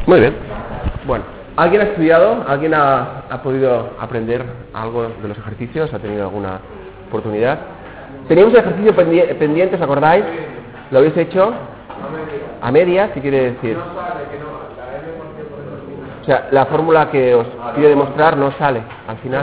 Muy bien. Bueno, ¿alguien ha estudiado? ¿Alguien ha podido aprender algo de los ejercicios? ¿Ha tenido alguna oportunidad? Teníamos un ejercicio pendiente, ¿os acordáis? ¿Lo habéis hecho? A medias, ¿qué quiere decir? O sea, la fórmula que os pide demostrar no sale al final.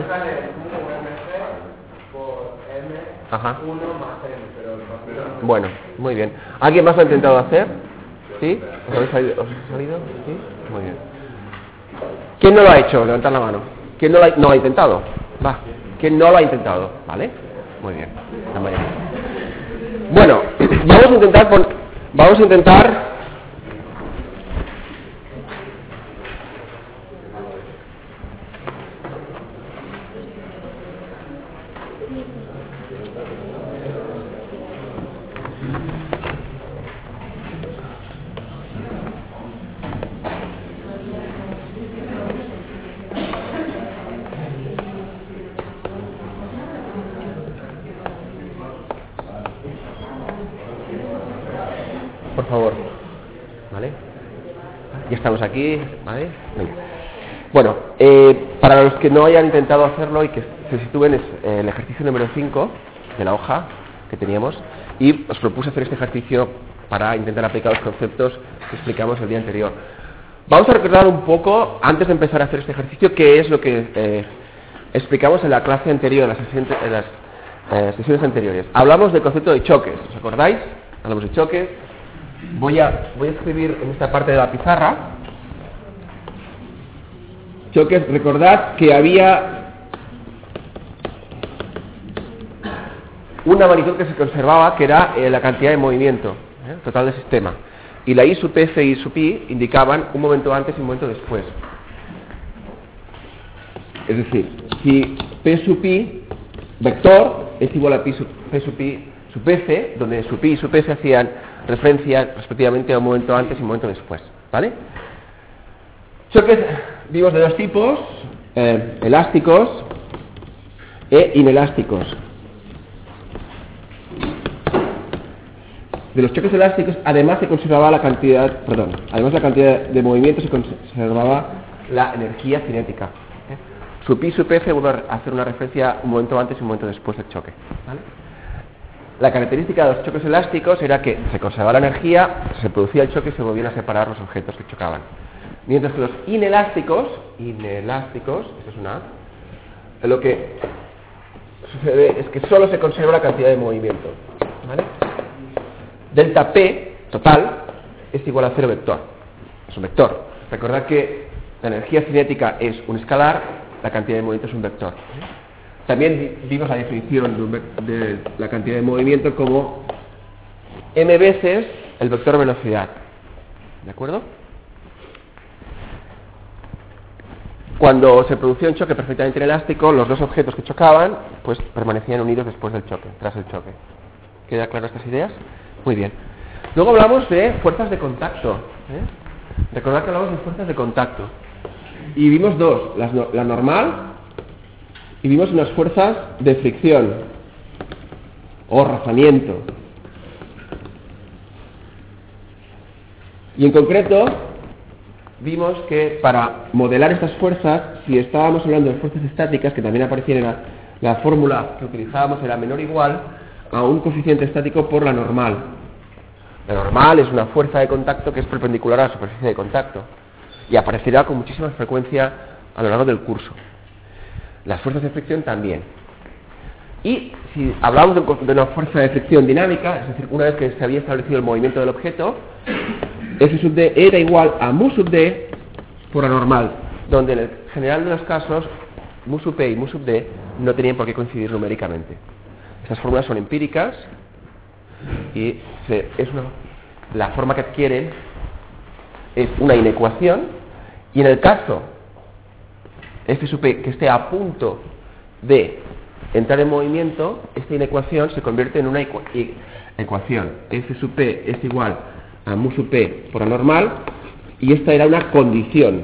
Ajá. Bueno, muy bien. ¿Alguien más lo ha intentado hacer? ¿Sí? ¿Os ha salido? ¿Sí? Muy bien. ¿Quién no lo ha hecho? Levantad la mano. ¿Quién no lo ha intentado? Va. ¿Quién no lo ha intentado? ¿Vale? Muy bien. La mayoría. Bueno, vamos a intentar por favor, ¿vale? Ya estamos aquí, ¿vale? Bueno, para los que no hayan intentado hacerlo y que se sitúen, es el ejercicio número 5 de la hoja que teníamos, y os propuse hacer este ejercicio para intentar aplicar los conceptos que explicamos el día anterior. Vamos a recordar un poco, antes de empezar a hacer este ejercicio, qué es lo que explicamos en la clase anterior, en las sesiones anteriores. Hablamos del concepto de choques, ¿os acordáis? Hablamos de choques. Voy a escribir en esta parte de la pizarra. Choques, recordad que había una magnitud que se conservaba, que era la cantidad de movimiento total del sistema. Y la I sub F y sub I indicaban un momento antes y un momento después. Es decir, si P sub I vector es igual a P sub I sub F, donde sub I y sub F hacían referencia respectivamente a un momento antes y un momento después, ¿vale? Choques vimos de dos tipos, elásticos e inelásticos. De los choques elásticos, además se conservaba además la cantidad de movimiento, se conservaba la energía cinética. Sub I sub F vuelve a hacer una referencia un momento antes y un momento después del choque, ¿vale? La característica de los choques elásticos era que se conservaba la energía, se producía el choque y se volvían a separar los objetos que chocaban. Mientras que los inelásticos, esto es una A, lo que sucede es que solo se conserva la cantidad de movimiento, ¿vale? Delta P total es igual a 0 vector, es un vector. Recordad que la energía cinética es un escalar, la cantidad de movimiento es un vector. También vimos la definición de la cantidad de movimiento como m veces el vector velocidad. ¿De acuerdo? Cuando se producía un choque perfectamente inelástico, los dos objetos que chocaban pues permanecían unidos después del choque, tras el choque. ¿Queda claro estas ideas? Muy bien. Luego hablamos de fuerzas de contacto. Recordad que hablamos de fuerzas de contacto. Y vimos dos, la normal, y vimos unas fuerzas de fricción o rozamiento. Y en concreto vimos que para modelar estas fuerzas, si estábamos hablando de fuerzas estáticas, que también aparecían en la fórmula que utilizábamos, era menor o igual a un coeficiente estático por la normal. La normal es una fuerza de contacto que es perpendicular a la superficie de contacto y aparecerá con muchísima frecuencia a lo largo del curso. Las fuerzas de fricción también. Y si hablamos de una fuerza de fricción dinámica, es decir, una vez que se había establecido el movimiento del objeto, F sub D era igual a mu sub D por la normal, donde en el general de los casos mu sub P y mu sub D no tenían por qué coincidir numéricamente. Estas fórmulas son empíricas y la forma que adquieren es una inecuación, y en el caso F sub P que esté a punto de entrar en movimiento, esta inecuación se convierte en una ecuación. F sub P es igual a mu sub P por la normal, y esta era una condición.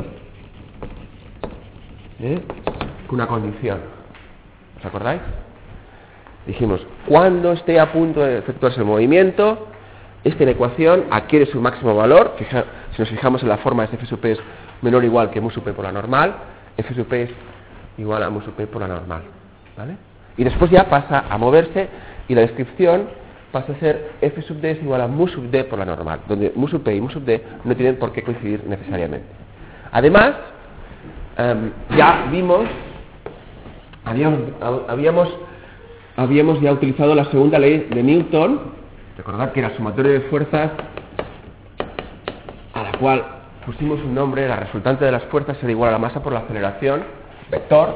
Una condición. ¿Os acordáis? Dijimos, cuando esté a punto de efectuarse el movimiento, esta inecuación adquiere su máximo valor. Si nos fijamos en la forma, f sub p es menor o igual que mu sub p por la normal, f sub p es igual a mu sub p por la normal, ¿vale? Y después ya pasa a moverse y la descripción pasa a ser f sub d es igual a mu sub d por la normal, donde mu sub p y mu sub d no tienen por qué coincidir necesariamente. Además, ya vimos, habíamos ya utilizado la segunda ley de Newton. Recordad que era sumatorio de fuerzas, a la cual pusimos un nombre. La resultante de las fuerzas será igual a la masa por la aceleración, vector,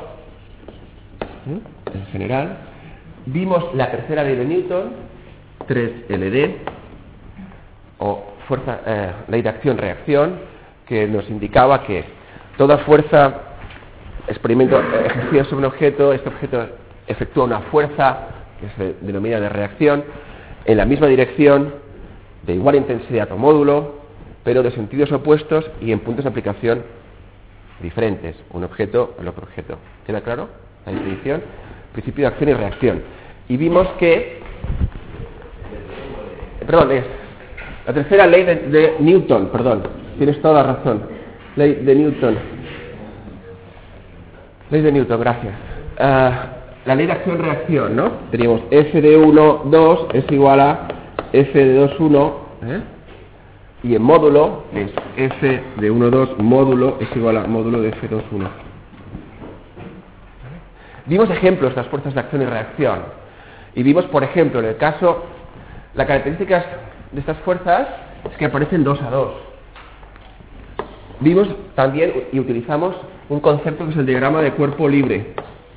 en general. Vimos la tercera ley de Newton, 3LD, o fuerza, ley de acción-reacción, que nos indicaba que toda fuerza ejercida sobre un objeto, este objeto efectúa una fuerza que se denomina de reacción en la misma dirección, de igual intensidad o módulo, pero de sentidos opuestos y en puntos de aplicación diferentes, un objeto al otro objeto. ¿Queda claro la definición? Principio de acción y reacción. Y vimos que, es la tercera ley de Newton, tienes toda la razón, ley de Newton, gracias. La ley de acción-reacción, ¿no? Teníamos F de 1, 2 es igual a F de 2, 1, y en módulo es F de 1, 2 módulo es igual a módulo de F 2, 1. Vimos ejemplos de las fuerzas de acción y reacción. Y vimos, por ejemplo, en el caso, las características de estas fuerzas es que aparecen 2 a 2. Vimos también y utilizamos un concepto que es el diagrama de cuerpo libre,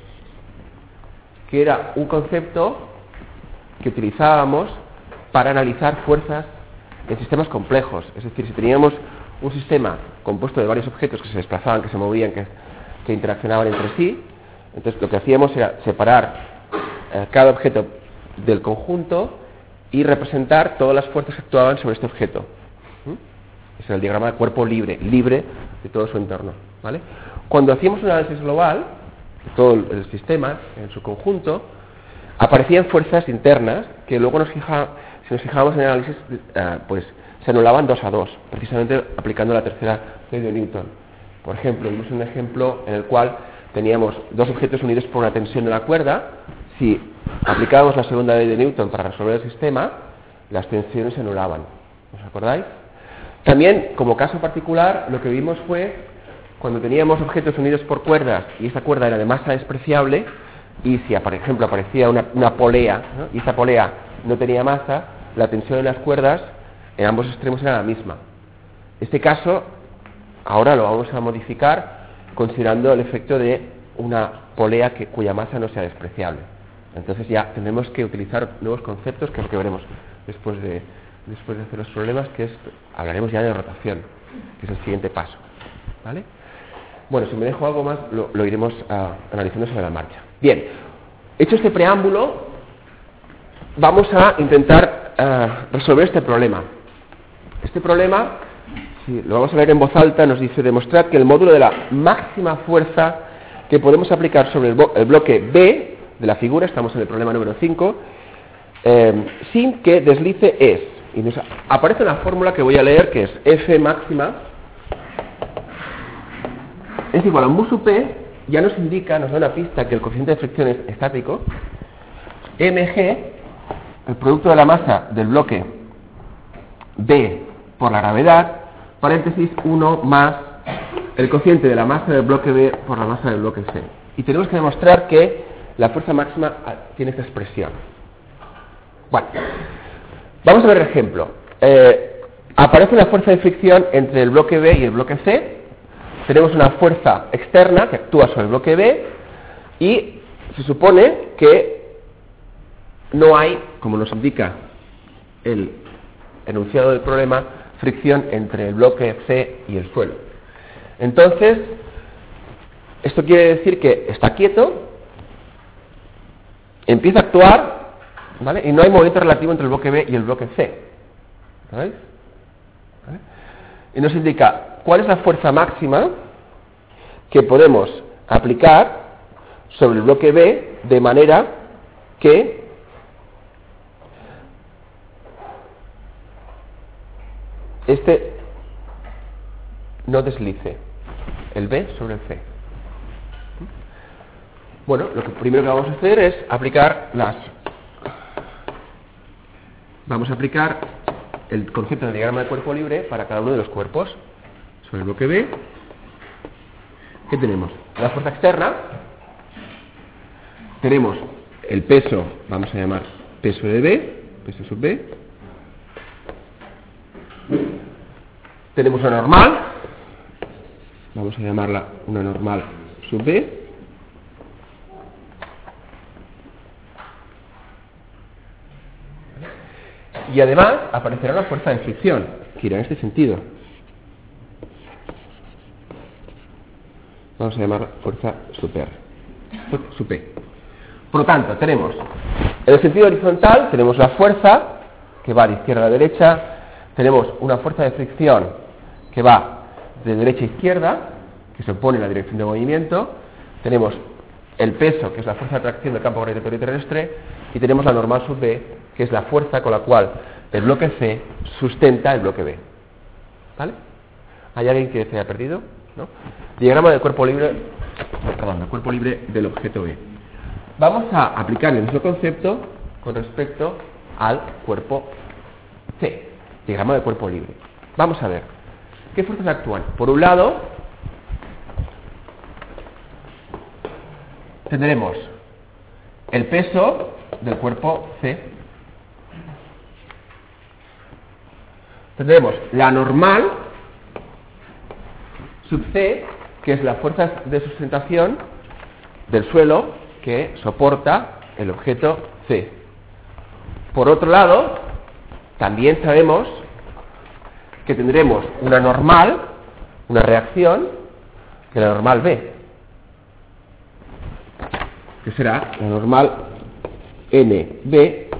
que era un concepto que utilizábamos para analizar fuerzas en sistemas complejos. Es decir, si teníamos un sistema compuesto de varios objetos que se desplazaban, que se movían, que interaccionaban entre sí, entonces lo que hacíamos era separar cada objeto del conjunto y representar todas las fuerzas que actuaban sobre este objeto. Ese era el diagrama de cuerpo libre de todo su entorno, ¿vale? Cuando hacíamos un análisis global de todo el sistema en su conjunto, aparecían fuerzas internas que luego si nos fijábamos en el análisis, pues se anulaban 2 a 2, precisamente aplicando la tercera ley de Newton. Por ejemplo, vimos un ejemplo en el cual teníamos dos objetos unidos por una tensión de la cuerda. Si aplicábamos la segunda ley de Newton para resolver el sistema, las tensiones se anulaban. ¿Os acordáis? También, como caso particular, lo que vimos fue cuando teníamos objetos unidos por cuerdas y esta cuerda era de masa despreciable, y si, por ejemplo, aparecía una polea, ¿no? Y esta polea no tenía masa, la tensión de las cuerdas en ambos extremos era la misma. Este caso, ahora lo vamos a modificar considerando el efecto de una polea cuya masa no sea despreciable. Entonces ya tendremos que utilizar nuevos conceptos, que es lo que veremos después de hacer los problemas, hablaremos ya de rotación, que es el siguiente paso, ¿vale? Bueno, si me dejo algo más, lo iremos analizando sobre la marcha. Bien, hecho este preámbulo, vamos a intentar resolver este problema. Este problema, si lo vamos a leer en voz alta, nos dice: demostrar que el módulo de la máxima fuerza que podemos aplicar sobre el bloque B de la figura, estamos en el problema número 5, sin que deslice es. Y nos aparece una fórmula que voy a leer, que es F máxima es igual a mu sub P, ya nos da una pista que el coeficiente de fricción es estático, mg, el producto de la masa del bloque B por la gravedad, paréntesis 1 más el cociente de la masa del bloque B por la masa del bloque C. Y tenemos que demostrar que la fuerza máxima tiene esta expresión. Bueno, vamos a ver el ejemplo. Aparece una fuerza de fricción entre el bloque B y el bloque C. Tenemos una fuerza externa que actúa sobre el bloque B y se supone que no hay, como nos indica el enunciado del problema, fricción entre el bloque C y el suelo. Entonces, esto quiere decir que está quieto, empieza a actuar, ¿vale? Y no hay movimiento relativo entre el bloque B y el bloque C. ¿Sabéis? ¿Vale? Y nos indica cuál es la fuerza máxima que podemos aplicar sobre el bloque B de manera que este no deslice, el B sobre el C. Bueno, lo que primero que vamos a hacer es aplicar vamos a aplicar el concepto de diagrama de cuerpo libre para cada uno de los cuerpos. Sobre el bloque B, ¿qué tenemos? La fuerza externa, tenemos el peso, vamos a llamar peso de B, peso sub B, tenemos una normal, vamos a llamarla una normal sub B, y además aparecerá una fuerza de fricción, que irá en este sentido. Vamos a llamar fuerza sub P. Por lo tanto, tenemos en el sentido horizontal, tenemos la fuerza que va de izquierda a derecha, tenemos una fuerza de fricción que va de derecha a izquierda, que se opone en la dirección de movimiento, tenemos el peso, que es la fuerza de atracción del campo gravitatorio terrestre, y tenemos la normal sub B, que es la fuerza con la cual el bloque C sustenta el bloque B. ¿Vale? ¿Hay alguien que se haya perdido? ¿No? Diagrama del cuerpo libre, del cuerpo libre del objeto B. Vamos a aplicar el mismo concepto con respecto al cuerpo C. Diagrama del cuerpo libre. Vamos a ver qué fuerzas actúan. Por un lado, tendremos el peso del cuerpo C. Tendremos la normal sub C, que es la fuerza de sustentación del suelo que soporta el objeto C. Por otro lado, también sabemos que tendremos una normal, una reacción de la normal B, que será la normal NB'.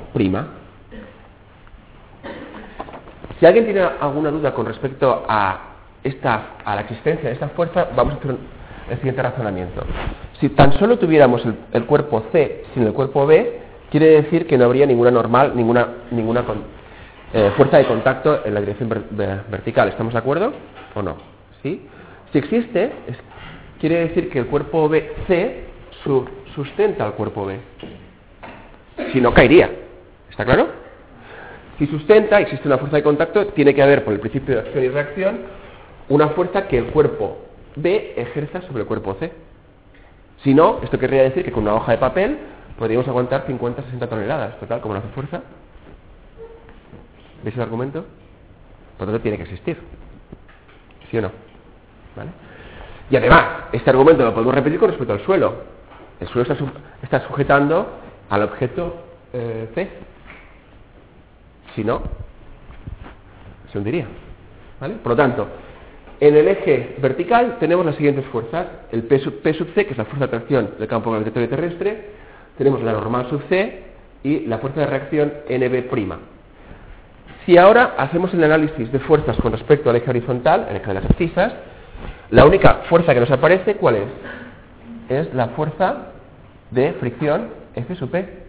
Si alguien tiene alguna duda con respecto a la existencia de esta fuerza, vamos a hacer el siguiente razonamiento. Si tan solo tuviéramos el cuerpo C sin el cuerpo B, quiere decir que no habría ninguna normal, ninguna fuerza de contacto en la dirección vertical. ¿Estamos de acuerdo o no? ¿Sí? Si existe, quiere decir que el cuerpo C sustenta al cuerpo B. Si no, caería. ¿Está claro? Si sustenta, existe una fuerza de contacto, tiene que haber, por el principio de acción y reacción, una fuerza que el cuerpo B ejerza sobre el cuerpo C. Si no, esto querría decir que con una hoja de papel podríamos aguantar 50-60 toneladas. Total, como no hace fuerza. ¿Veis el argumento? Por lo tanto, tiene que existir. ¿Sí o no? ¿Vale? Y además, este argumento lo podemos repetir con respecto al suelo. El suelo está sujetando al objeto C. Si no, se hundiría. ¿Vale? Por lo tanto, en el eje vertical tenemos las siguientes fuerzas. El P sub C, que es la fuerza de atracción del campo gravitatorio terrestre. Tenemos la normal sub C y la fuerza de reacción NB'. Si ahora hacemos el análisis de fuerzas con respecto al eje horizontal, el eje de las abscisas, la única fuerza que nos aparece, ¿cuál es? Es la fuerza de fricción F sub P.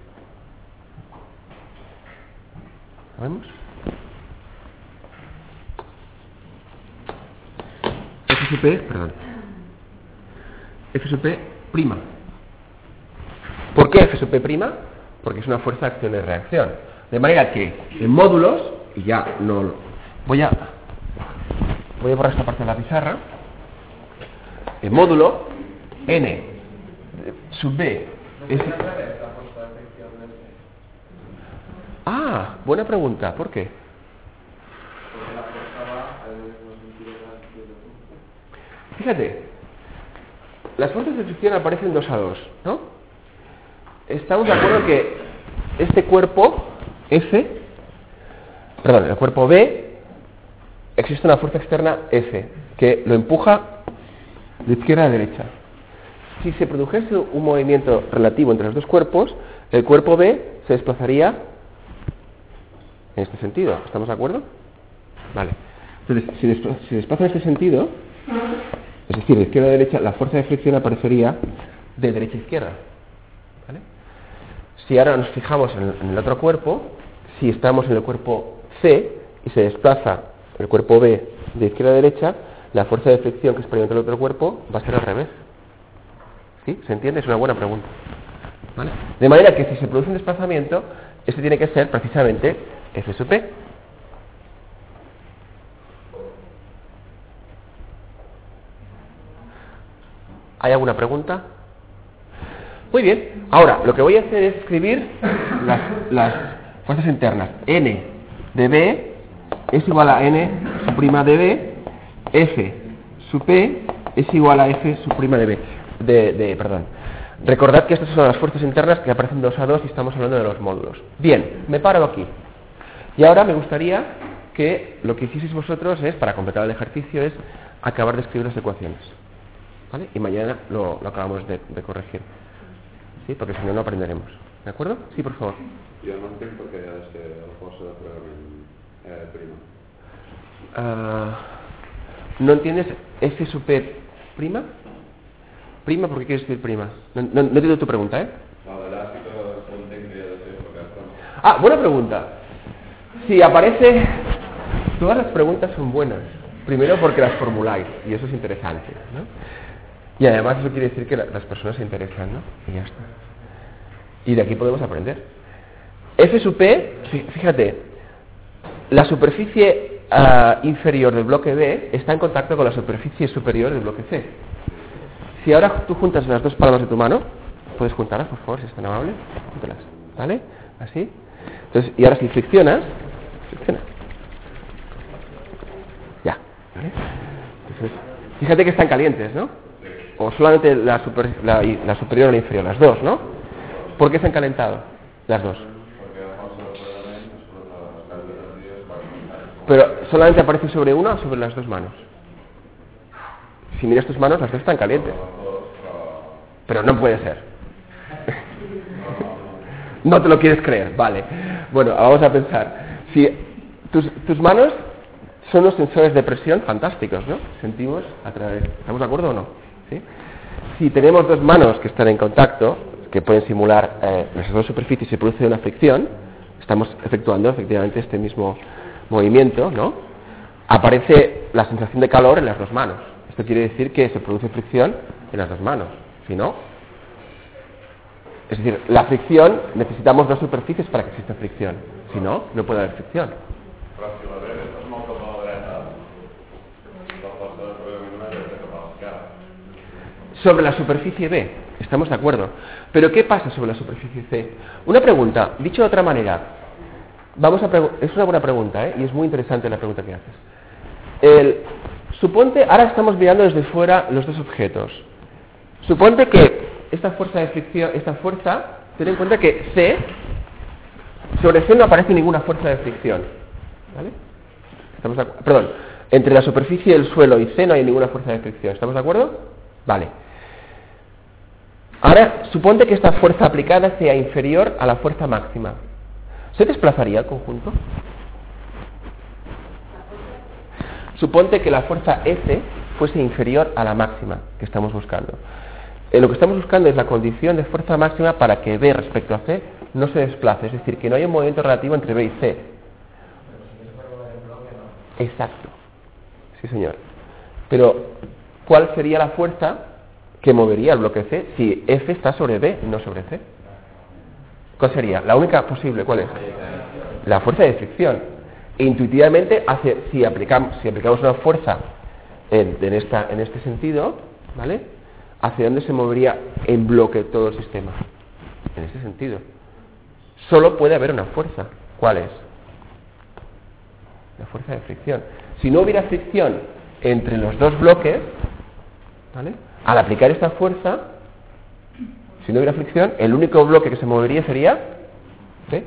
¿Lo vemos? F sub P, perdón. F sub P prima. ¿Por qué F sub P prima? Porque es una fuerza de acción y reacción. De manera que en módulos, y ya no voy a borrar esta parte de la pizarra, en módulo N sub B es... Ah, buena pregunta, ¿por qué? Fíjate, las fuerzas de fricción aparecen 2 a 2, ¿no? Estamos de acuerdo que este cuerpo el cuerpo B, existe una fuerza externa F, que lo empuja de izquierda a derecha. Si se produjese un movimiento relativo entre los dos cuerpos, el cuerpo B se desplazaría en este sentido. ¿Estamos de acuerdo? Vale. Entonces, si se desplaza en este sentido, es decir, de izquierda a derecha, la fuerza de fricción aparecería de derecha a izquierda. ¿Vale? Si ahora nos fijamos en el otro cuerpo, si estamos en el cuerpo C y se desplaza el cuerpo B de izquierda a derecha, la fuerza de fricción que experimenta el otro cuerpo va a ser al revés. ¿Sí? ¿Se entiende? Es una buena pregunta. ¿Vale? De manera que si se produce un desplazamiento, este tiene que ser precisamente F sub P. ¿Hay alguna pregunta? Muy bien. Ahora, lo que voy a hacer es escribir las fuerzas internas. N de B es igual a N sub prima de B. F sub P es igual a F sub prima de B. Perdón. Recordad que estas son las fuerzas internas que aparecen 2 a 2 y estamos hablando de los módulos. Bien, me paro aquí. Y ahora me gustaría que lo que hicieseis vosotros es, para completar el ejercicio, es acabar de escribir las ecuaciones. ¿Vale? Y mañana lo acabamos de corregir. ¿Sí? Porque si no, no aprenderemos. ¿De acuerdo? Sí, por favor. Jo no entenc per què ha de ser la força de fregament prima. ¿No entiendes F sub P prima? ¿Prima? ¿Por qué quieres decir prima? No entiendo tu pregunta, ¿eh? Allà sí que entenc que ha de ser perquè... Ah, buena pregunta. Si aparece... Todas las preguntas son buenas. Primero porque las formuláis, y eso es interesante, ¿no? Y además eso quiere decir que las personas se interesan, ¿no? Y ya está. Y de aquí podemos aprender. F sub P, fíjate, la superficie inferior del bloque B está en contacto con la superficie superior del bloque C. Si ahora tú juntas las dos palmas de tu mano, puedes juntarlas, por favor, si es tan amable, júntalas, ¿vale? Así. Entonces, y ahora si friccionas, fricciona. Ya, ¿vale? Entonces, fíjate que están calientes, ¿no? O solamente la superior o la inferior, las dos, ¿no? ¿Por qué se han calentado? Las dos. Pero solamente aparece sobre una o sobre las dos manos. Si miras tus manos, las dos están calientes. Pero no puede ser. No te lo quieres creer, vale. Bueno, vamos a pensar. Si tus manos son unos sensores de presión fantásticos, ¿no? Sentimos a través. ¿Estamos de acuerdo o no? ¿Sí? Si tenemos dos manos que están en contacto, que pueden simular las dos superficies y se produce una fricción, estamos efectuando efectivamente este mismo movimiento, ¿no? Aparece la sensación de calor en las dos manos. Esto quiere decir que se produce fricción en las dos manos. Si no, es decir, la fricción, necesitamos dos superficies para que exista fricción. Si no, no puede haber fricción. Però si la dreta estàs molt cap a la dreta, la força de fregament no és cap a l'esquerra. Sobre la superficie B, estamos de acuerdo. Pero ¿qué pasa sobre la superficie C? Una pregunta, dicho de otra manera, es una buena pregunta, ¿eh? Y es muy interesante la pregunta que haces. Suponte, ahora estamos mirando desde fuera los dos objetos. Suponte que esta fuerza de fricción, ten en cuenta que C, sobre C no aparece ninguna fuerza de fricción. ¿Vale? Perdón, entre la superficie del suelo y C no hay ninguna fuerza de fricción. ¿Estamos de acuerdo? Vale. Ahora, suponte que esta fuerza aplicada sea inferior a la fuerza máxima. ¿Se desplazaría el conjunto? Suponte que la fuerza F fuese inferior a la máxima que estamos buscando. Lo que estamos buscando es la condición de fuerza máxima para que B respecto a C no se desplace, es decir, que no haya un movimiento relativo entre B y C. Exacto. Sí, señor. Pero, ¿cuál sería la fuerza que movería el bloque C si F está sobre B y no sobre C? ¿Cuál sería? La única posible, ¿cuál es? La fuerza de fricción. Intuitivamente, si aplicamos una fuerza en este sentido, ¿vale? ¿Hacia dónde se movería en bloque todo el sistema? En este sentido. Solo puede haber una fuerza. ¿Cuál es? La fuerza de fricción. Si no hubiera fricción entre los dos bloques, ¿vale? Al aplicar esta fuerza, si no hubiera fricción, el único bloque que se movería sería ¿sí?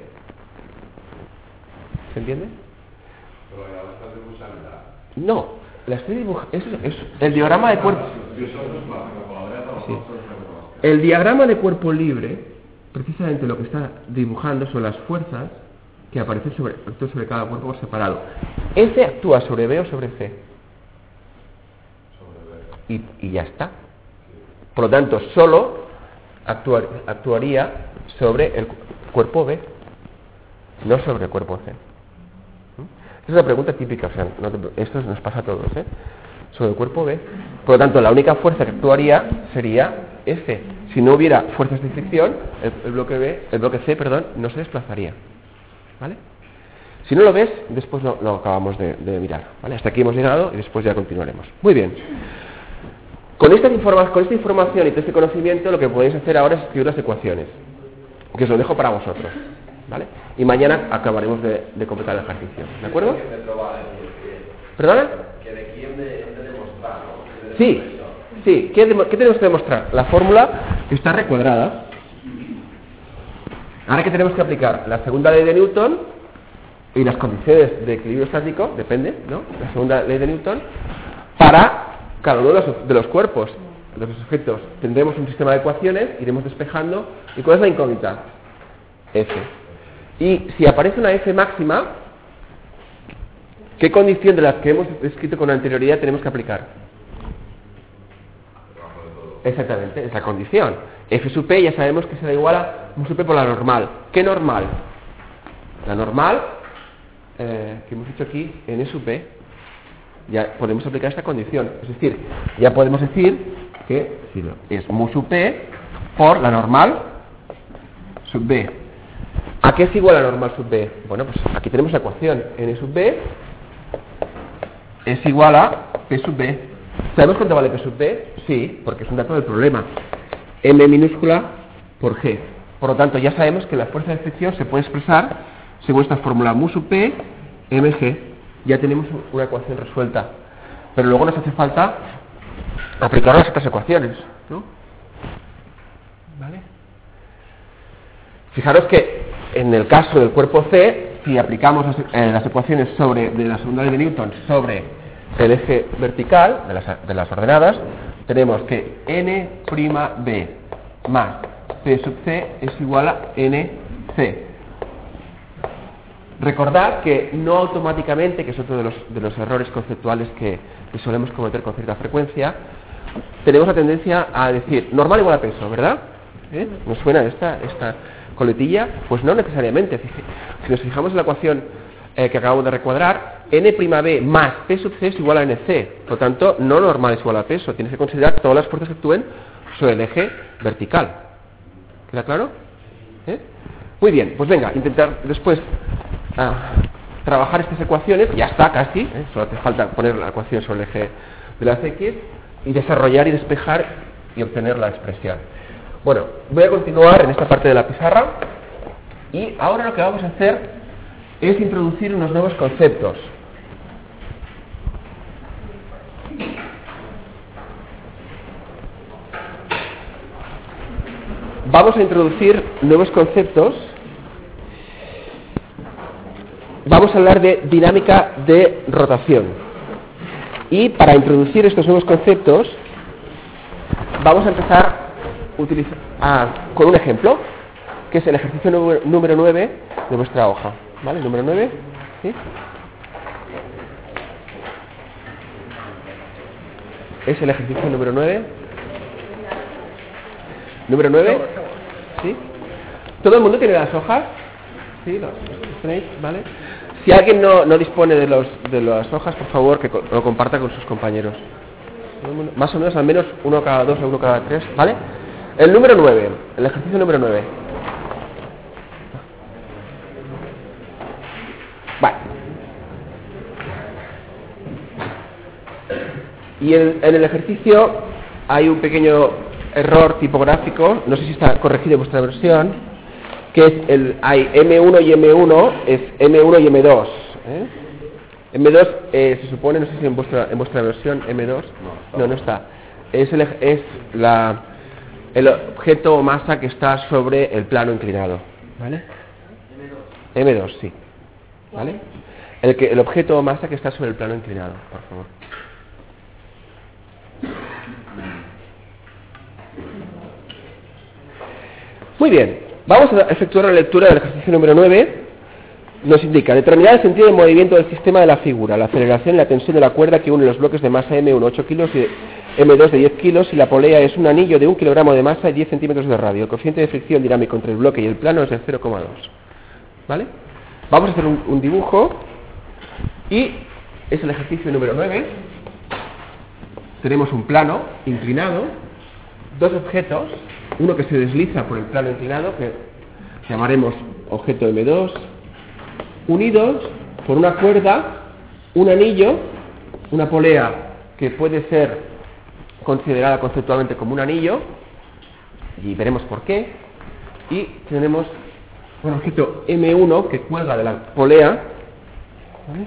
¿Se entiende? Però ja l'estàs dibuixant allà. No, la estoy dibujando. Es el diagrama de cuerpo. Sí. El diagrama de cuerpo libre, precisamente lo que está dibujando son las fuerzas que aparecen sobre cada cuerpo por separado. F actúa sobre B o sobre C. Y ya está. Por lo tanto, solo actuaría sobre el cuerpo B, no sobre el cuerpo C. Es una pregunta típica, o sea, esto nos pasa a todos, sobre el cuerpo B. Por lo tanto, la única fuerza que actuaría sería F. Si no hubiera fuerzas de fricción, el bloque C, no se desplazaría. ¿Vale? Si no lo ves, después lo acabamos de mirar. ¿Vale? Hasta aquí hemos llegado y después ya continuaremos. Muy bien. Con esta información y todo este conocimiento, lo que podéis hacer ahora es escribir las ecuaciones, que os lo dejo para vosotros. ¿Vale? Y mañana acabaremos de completar el ejercicio. ¿De acuerdo? ¿Perdona? Sí. ¿Qué tenemos que demostrar? La fórmula está recuadrada. Ahora que tenemos que aplicar la segunda ley de Newton y las condiciones de equilibrio estático, depende, ¿no? La segunda ley de Newton, para cada uno de los cuerpos, de los objetos. Tendremos un sistema de ecuaciones, iremos despejando. ¿Y cuál es la incógnita? F. Y si aparece una F máxima, ¿qué condición de las que hemos descrito con anterioridad tenemos que aplicar? Exactamente, es la condición. F sub P ya sabemos que será igual a mu sub P por la normal. ¿Qué normal? La normal, que hemos hecho aquí, N sub P. Ya podemos aplicar esta condición. Es decir, ya podemos decir que es mu sub P por la normal sub B. ¿A qué es igual la normal sub B? Bueno, pues aquí tenemos la ecuación. N sub B es igual a P sub B. ¿Sabemos cuánto vale P sub B? Sí, porque es un dato del problema. M minúscula por G. Por lo tanto, ya sabemos que la fuerza de fricción se puede expresar según esta fórmula mu sub P, mg. Ya tenemos una ecuación resuelta. Pero luego nos hace falta aplicar las otras ecuaciones, ¿no? ¿Vale? Fijaros que en el caso del cuerpo C, si aplicamos las ecuaciones de la segunda ley de Newton sobre el eje vertical de las ordenadas, tenemos que n'B más P sub C es igual a NC. Recordad que no automáticamente, que es otro de los errores conceptuales que solemos cometer con cierta frecuencia, tenemos la tendencia a decir normal igual a peso, ¿verdad? ¿Nos suena esta coletilla? Pues no necesariamente. Si nos fijamos en la ecuación que acabamos de recuadrar, n'B más P sub C es igual a NC. Por lo tanto, no normal es igual a peso. Tienes que considerar todas las fuerzas que actúen sobre el eje vertical. ¿Queda claro? Muy bien, pues venga, intentar después trabajar estas ecuaciones. Ya está casi, solo hace falta poner la ecuación sobre el eje de las X y desarrollar y despejar y obtener la expresión. Bueno, voy a continuar en esta parte de la pizarra y ahora lo que vamos a hacer es introducir unos nuevos conceptos. Vamos a introducir nuevos conceptos. Vamos a hablar de dinámica de rotación. Y para introducir estos nuevos conceptos, vamos a empezar con un ejemplo, que es el ejercicio número 9 de vuestra hoja. ¿Vale? Número 9. ¿Sí? Es el ejercicio número 9. ¿Número 9? ¿Sí? ¿Todo el mundo tiene las hojas? ¿Sí? ¿Los tenéis? ¿Vale? Si alguien no dispone de las hojas, por favor, que lo comparta con sus compañeros. Más o menos, al menos uno cada dos o uno cada tres. ¿Vale? El número 9. El ejercicio número 9. Vale. Y en el ejercicio hay un pequeño error tipográfico, no sé si está corregido en vuestra versión, que es hay M1 y M1, es M1 y M2. M2 se supone, no sé si en vuestra versión M2, no está. Es el objeto o masa que está sobre el plano inclinado. ¿Vale? M2, sí. ¿Vale? El objeto o masa que está sobre el plano inclinado, por favor. Muy bien, vamos a efectuar la lectura del ejercicio número 9. Nos indica determinar el sentido de movimiento del sistema de la figura, la aceleración y la tensión de la cuerda que une los bloques de masa M1 8 kilos y M2 de 10 kilos y la polea es un anillo de 1 kilogramo de masa y 10 centímetros de radio. El coeficiente de fricción dinámico entre el bloque y el plano es de 0,2. ¿Vale? Vamos a hacer un dibujo Y es el ejercicio número 9. Tenemos un plano inclinado, dos objetos, uno que se desliza por el plano inclinado, que llamaremos objeto M2, unidos por una cuerda, un anillo, una polea que puede ser considerada conceptualmente como un anillo, y veremos por qué, y tenemos un objeto M1 que cuelga de la polea, ¿vale?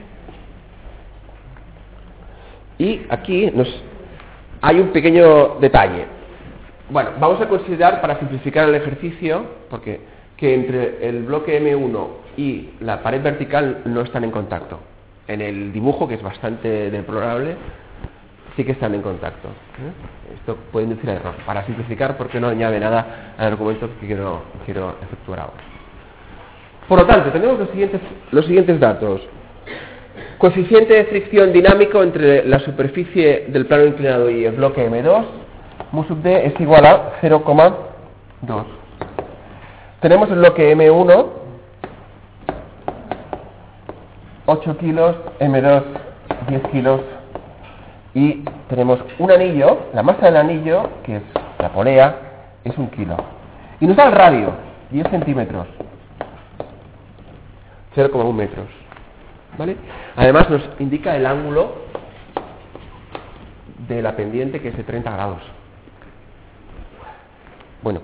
Y aquí hay un pequeño detalle. Bueno, vamos a considerar, para simplificar el ejercicio, porque que entre el bloque M1 y la pared vertical no están en contacto. En el dibujo, que es bastante deplorable, sí que están en contacto. Esto puede inducir a error. Para simplificar, porque no añade nada al argumento que quiero efectuar ahora. Por lo tanto, tenemos los siguientes datos. Coeficiente de fricción dinámico entre la superficie del plano inclinado y el bloque M2, mu sub d es igual a 0,2. Tenemos el bloque M1, 8 kilos, M2, 10 kilos, y tenemos un anillo, la masa del anillo, que es la polea, es 1 kilo. Y nos da el radio, 10 centímetros, 0,1 metros. ¿Vale? Además nos indica el ángulo de la pendiente, que es de 30 grados. Bueno.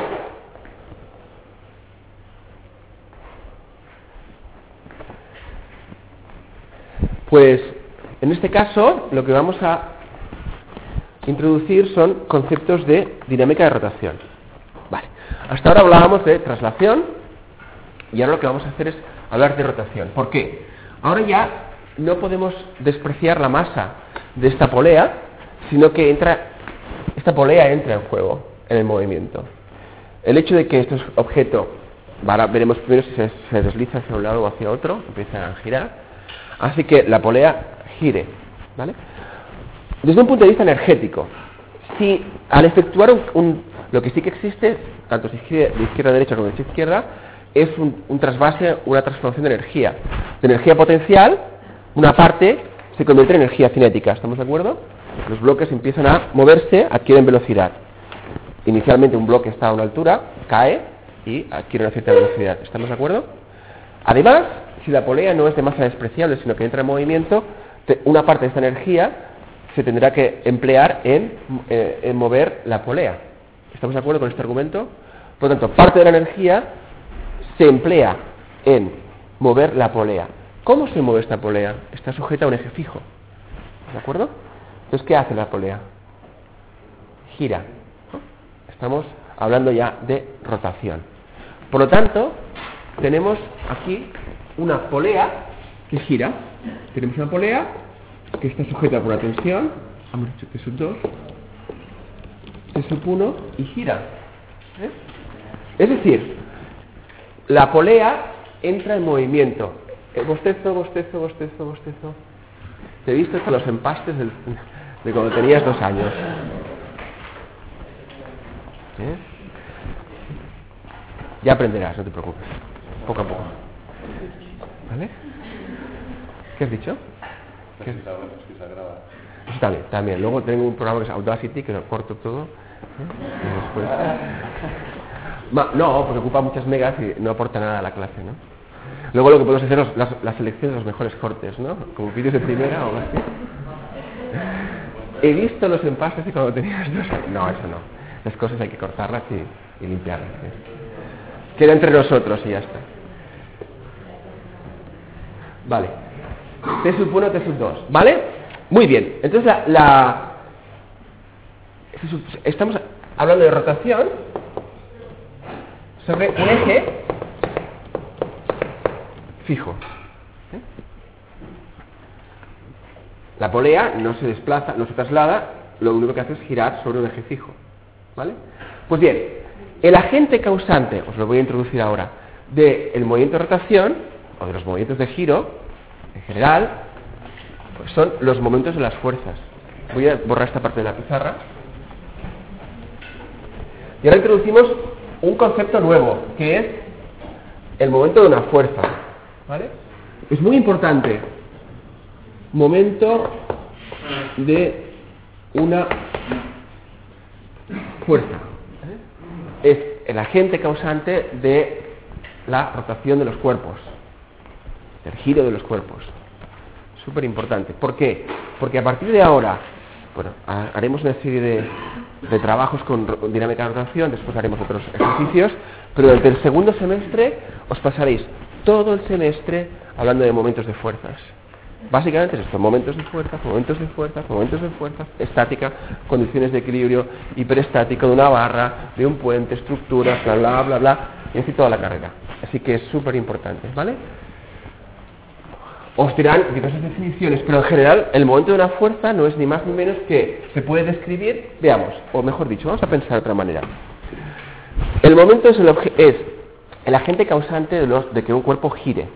Pues en este caso lo que vamos a introducir son conceptos de dinámica de rotación. Vale. Hasta ahora hablábamos de traslación y ahora lo que vamos a hacer es hablar de rotación. ¿Por qué? Ahora ya no podemos despreciar la masa de esta polea, sino que esta polea entra en juego en el movimiento. El hecho de que este objeto, veremos primero si se desliza hacia un lado o hacia otro, empieza a girar, hace que la polea gire, ¿vale? Desde un punto de vista energético, si al efectuar lo que sí que existe, tanto de izquierda a derecha como de derecha a izquierda, es un trasvase, una transformación de energía. De energía potencial, una parte se convierte en energía cinética, ¿estamos de acuerdo? Los bloques empiezan a moverse, adquieren velocidad. Inicialmente un bloque está a una altura, cae y adquiere una cierta velocidad, ¿estamos de acuerdo? Además, si la polea no es de masa despreciable, sino que entra en movimiento, una parte de esta energía se tendrá que emplear en mover la polea. ¿Estamos de acuerdo con este argumento? Por lo tanto, parte de la energía se emplea en mover la polea. ¿Cómo se mueve esta polea? Está sujeta a un eje fijo. ¿De acuerdo? Entonces, ¿qué hace la polea? Gira. ¿No? Estamos hablando ya de rotación. Por lo tanto, tenemos aquí una polea que gira. Tenemos una polea que está sujeta por una tensión, hemos dicho T sub 2, T sub 1 y gira. Es decir, la polea entra en movimiento. Bostezo, bostezo, bostezo, bostezo. Te he visto hasta los empastes de cuando tenías 2 años. Ya aprenderás, no te preocupes. Poco a poco. ¿Vale? ¿Qué has dicho? ¿Qué has... Eso también. Luego tengo un programa que es Audacity, que lo corto todo. Y después... No, porque ocupa muchas megas y no aporta nada a la clase, ¿no? Luego lo que podemos hacer es la selección de los mejores cortes, ¿no? Como vídeos de primera o algo así. He visto los empastes de cuando tenías 2 años. No, eso no. Las cosas hay que cortarlas y limpiarlas. ¿Sí? Queda entre nosotros y ya está. Vale. T sub 1, T sub 2. ¿Vale? Muy bien. Entonces estamos hablando de rotación sobre un eje fijo. La polea no se desplaza, no se traslada, lo único que hace es girar sobre un eje fijo. ¿Vale? Pues bien, el agente causante, os lo voy a introducir ahora, del movimiento de rotación, o de los movimientos de giro, en general, pues son los momentos de las fuerzas. Voy a borrar esta parte de la pizarra. Y ahora introducimos un concepto nuevo, que es el momento de una fuerza. ¿Vale? Es muy importante momento de una fuerza. Es el agente causante de la rotación de los cuerpos, del giro de los cuerpos. Súper importante. ¿Por qué? Porque a partir de ahora, bueno, haremos una serie de trabajos con dinámica de rotación, después haremos otros ejercicios, pero durante el segundo semestre os pasaréis todo el semestre hablando de momentos de fuerzas. Básicamente es esto: momentos de fuerza, momentos de fuerza, momentos de fuerza, estática, condiciones de equilibrio, hiperestático, de una barra, de un puente, estructuras, bla, bla, bla, bla, y así toda la carrera. Así que es súper importante, ¿vale? Os dirán diversas definiciones, pero en general el momento de una fuerza no es ni más ni menos que se puede describir, veamos, o mejor dicho, vamos a pensar de otra manera. El momento es el agente causante de que un cuerpo gire.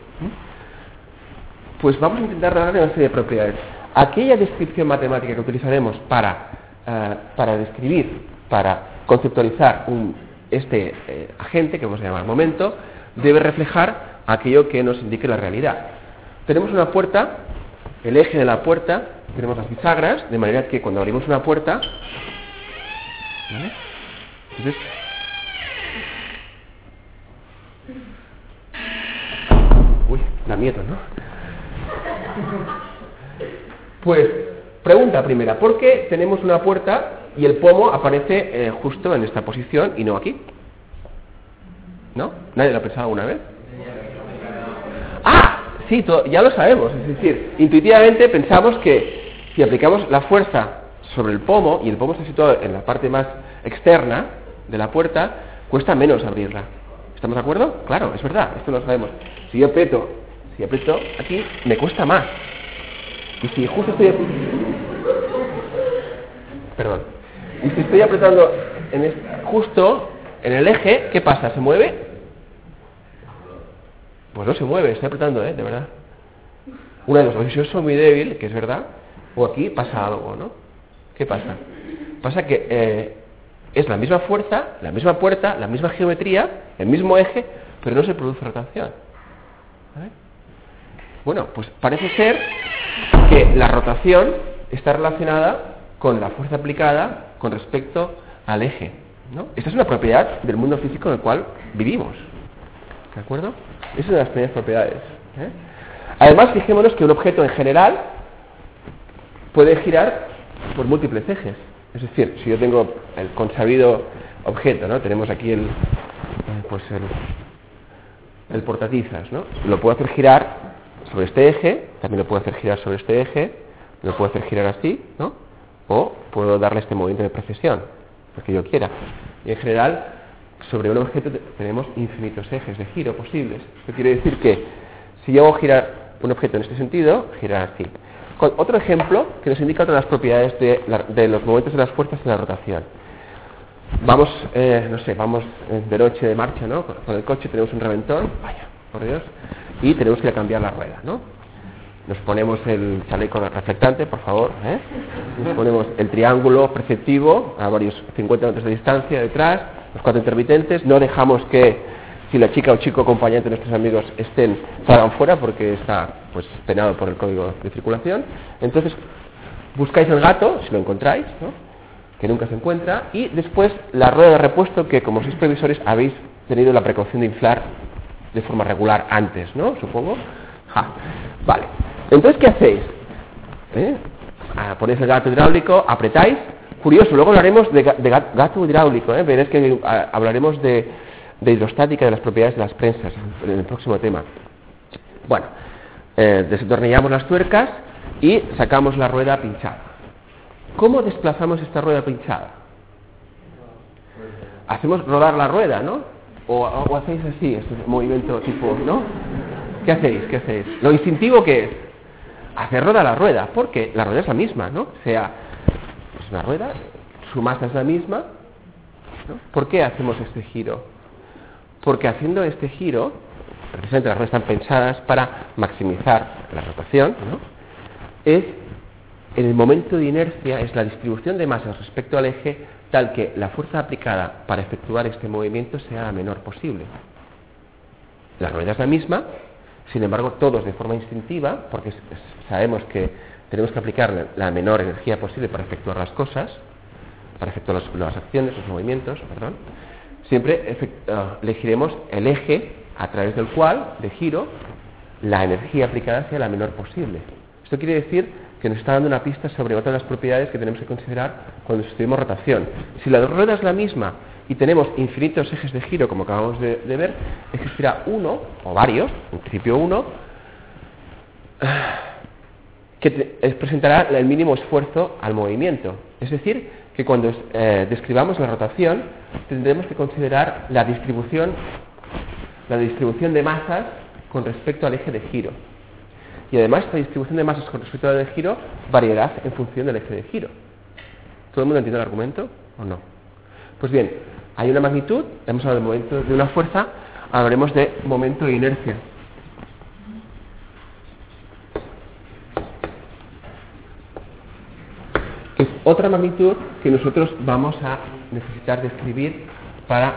Pues vamos a intentar darle una serie de propiedades. Aquella descripción matemática que utilizaremos para describir, para conceptualizar este agente, que vamos a llamar momento, debe reflejar aquello que nos indique la realidad. Tenemos una puerta, el eje de la puerta, tenemos las bisagras, de manera que cuando abrimos una puerta, ¿vale? Entonces, uy, da miedo, ¿no? Pues, pregunta primera: ¿por qué tenemos una puerta y el pomo aparece justo en esta posición y no aquí? ¿No? ¿Nadie lo ha pensado alguna vez? ¡Ah! Sí, ya lo sabemos. Es decir, intuitivamente pensamos que si aplicamos la fuerza sobre el pomo, y el pomo está situado en la parte más externa de la puerta, cuesta menos abrirla. ¿Estamos de acuerdo? Claro, es verdad, esto lo sabemos. Si yo aprieto aquí, me cuesta más. Y si justo estoy apretando justo en el eje, ¿qué pasa? ¿Se mueve? Pues no se mueve, estoy apretando, de verdad. Una de dos: o yo soy muy débil, que es verdad, o aquí pasa algo, ¿no? ¿Qué pasa? Pasa que es la misma fuerza, la misma puerta, la misma geometría, el mismo eje, pero no se produce rotación. ¿Vale? Bueno, pues parece ser que la rotación está relacionada con la fuerza aplicada con respecto al eje, ¿no? Esta es una propiedad del mundo físico en el cual vivimos. ¿De acuerdo? Esa es una de las primeras propiedades. Además, fijémonos que un objeto en general puede girar por múltiples ejes. Es decir, si yo tengo el consabido objeto, ¿no? Tenemos aquí el portatizas, ¿no? Lo puedo hacer girar sobre este eje, también lo puedo hacer girar sobre este eje, lo puedo hacer girar así, ¿no? O puedo darle este movimiento de precesión, lo que yo quiera. Y en general, sobre un objeto tenemos infinitos ejes de giro posibles. Esto quiere decir que si yo hago girar un objeto en este sentido, gira así. Con otro ejemplo que nos indica otras propiedades de los momentos de las fuerzas en la rotación. Vamos, vamos de noche de marcha, ¿no? Con el coche tenemos un reventón, vaya, por Dios, y tenemos que ir a cambiar la rueda, ¿no? Nos ponemos el chaleco reflectante, por favor, Nos ponemos el triángulo perceptivo a varios 50 metros de distancia detrás, los 4 intermitentes, no dejamos que, si la chica o chico acompañante de nuestros amigos salgan fuera porque está penado por el código de circulación. Entonces buscáis el gato, si lo encontráis, ¿no? Que nunca se encuentra, y después la rueda de repuesto que, como sois previsores, habéis tenido la precaución de inflar de forma regular antes, ¿no? Supongo. Vale. Entonces, ¿qué hacéis? Ponéis el gato hidráulico, apretáis. Curioso, luego hablaremos de gato hidráulico, veréis que hablaremos de hidrostática, de las propiedades de las prensas en el próximo tema. Bueno, desatornillamos las tuercas y sacamos la rueda pinchada. ¿Cómo desplazamos esta rueda pinchada? Hacemos rodar la rueda, ¿no? O hacéis así, este movimiento tipo, ¿no? ¿Qué hacéis? Lo instintivo, ¿qué es? Hacer rodar la rueda, porque la rueda es la misma, ¿no? O sea, es una rueda, su masa es la misma, ¿no? ¿Por qué hacemos este giro? Porque haciendo este giro, precisamente las ruedas están pensadas para maximizar la rotación, ¿no? El momento de inercia es la distribución de masas respecto al eje, tal que la fuerza aplicada para efectuar este movimiento sea la menor posible. La rueda es la misma, Sin embargo, todos de forma instintiva, porque sabemos que tenemos que aplicar la menor energía posible para efectuar las cosas, para efectuar las acciones, los movimientos, perdón, siempre elegiremos el eje a través del cual, de giro, la energía aplicada sea la menor posible. Esto quiere decir que nos está dando una pista sobre otra de las propiedades que tenemos que considerar cuando estudiamos rotación. Si la rueda es la misma y tenemos infinitos ejes de giro, como acabamos de ver, existirá uno, o varios, en principio uno, que presentará el mínimo esfuerzo al movimiento. Es decir, que cuando describamos la rotación, tendremos que considerar la distribución de masas con respecto al eje de giro. Y además, esta distribución de masas con respecto al eje de giro variará en función del eje de giro. ¿Todo el mundo entiende el argumento o no? Pues bien, hay una magnitud, hemos hablado de momento de una fuerza, hablaremos de momento de inercia. Que es otra magnitud que nosotros vamos a necesitar describir para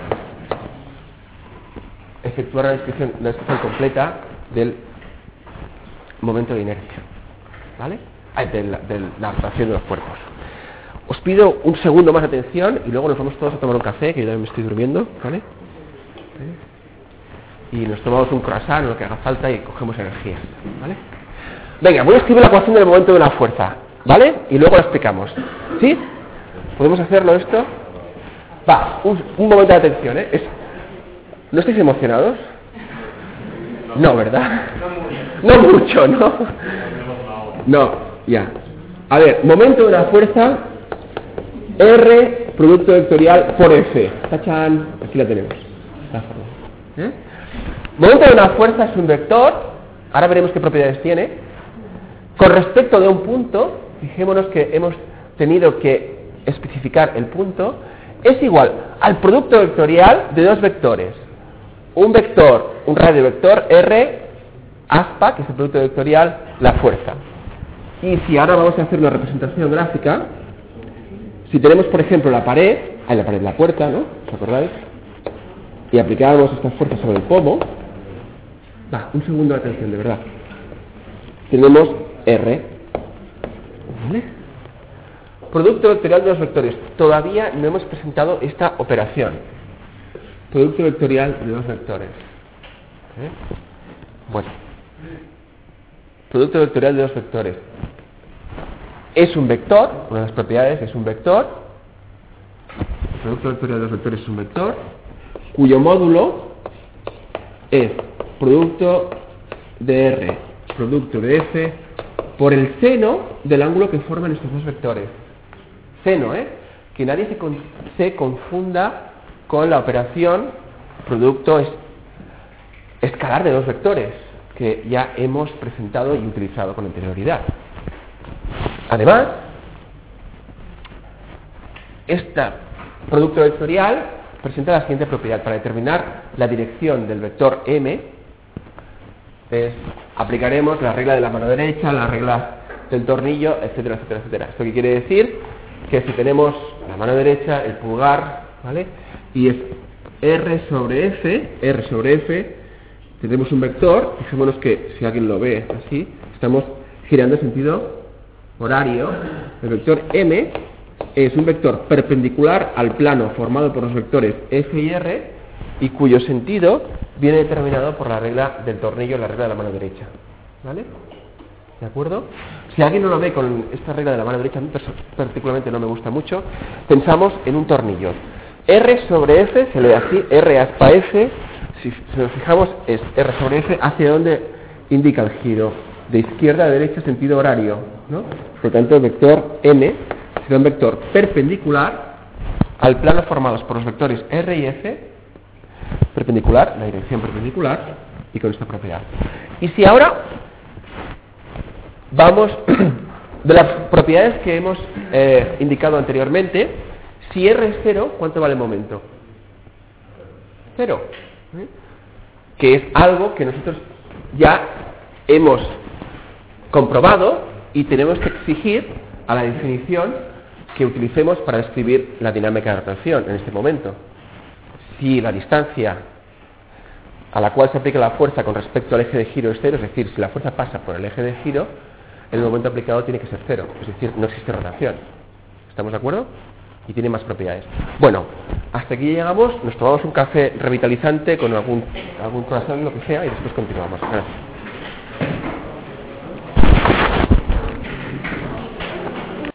efectuar la descripción completa del momento de inercia, ¿vale? De la rotación de los cuerpos. Os pido un segundo más de atención y luego nos vamos todos a tomar un café, que yo también me estoy durmiendo, ¿vale? Y nos tomamos un croissant o lo que haga falta y cogemos energía, ¿vale? Venga, voy a escribir la ecuación del momento de una fuerza, ¿vale? Y luego la explicamos. ¿Sí? ¿Podemos hacerlo esto? Va, un momento de atención, ¿eh? ¿No estáis emocionados? No, ¿verdad? No mucho, ¿no? No, ya. A ver, momento de una fuerza, R, producto vectorial por F. ¡Tachán! Aquí la tenemos. Momento de una fuerza es un vector, ahora veremos qué propiedades tiene. Con respecto de un punto, fijémonos que hemos tenido que especificar el punto, es igual al producto vectorial de dos vectores. Un vector, un radio vector R, aspa, que es el producto vectorial, la fuerza. Y si ahora vamos a hacer una representación gráfica, si tenemos, por ejemplo, la puerta, ¿no? ¿Os acordáis? Y aplicáramos estas fuerzas sobre el pomo, un segundo de atención, de verdad. Tenemos R, ¿vale? Producto vectorial de los vectores. Todavía no hemos presentado esta operación. Producto vectorial de dos vectores. Bueno. Producto vectorial de dos vectores. Es un vector, una de las propiedades es un vector. El producto vectorial de dos vectores es un vector, cuyo módulo es producto de R, producto de F, por el seno del ángulo que forman estos dos vectores. Seno, que nadie se confunda con la operación producto escalar de dos vectores, que ya hemos presentado y utilizado con anterioridad. Además, este producto vectorial presenta la siguiente propiedad. Para determinar la dirección del vector M, aplicaremos la regla de la mano derecha, la regla del tornillo, etcétera, etcétera, etcétera. ¿Esto qué quiere decir? Que si tenemos la mano derecha, el pulgar, ¿vale? Y es R sobre F, tenemos un vector, fijémonos que si alguien lo ve así, estamos girando en sentido horario. El vector M es un vector perpendicular al plano formado por los vectores F y R y cuyo sentido viene determinado por la regla del tornillo, la regla de la mano derecha, ¿vale? ¿De acuerdo? Si alguien no lo ve con esta regla de la mano derecha, a mí particularmente no me gusta mucho, pensamos en un tornillo. R sobre F se lee así, R aspa F, si nos fijamos es R sobre F hacia donde indica el giro, de izquierda a derecha sentido horario, ¿no? Por lo tanto el vector M será un vector perpendicular al plano formados por los vectores R y F, perpendicular, la dirección perpendicular, y con esta propiedad. Y si ahora vamos de las propiedades que hemos indicado anteriormente, si R es 0, ¿cuánto vale el momento? 0. Que es algo que nosotros ya hemos comprobado y tenemos que exigir a la definición que utilicemos para describir la dinámica de rotación en este momento. Si la distancia a la cual se aplica la fuerza con respecto al eje de giro es cero, es decir, si la fuerza pasa por el eje de giro, el momento aplicado tiene que ser cero, es decir, no existe rotación. ¿Estamos de acuerdo? Y tiene más propiedades. Bueno, hasta aquí llegamos, nos tomamos un café revitalizante con algún croissant, lo que sea, y después continuamos. Gracias.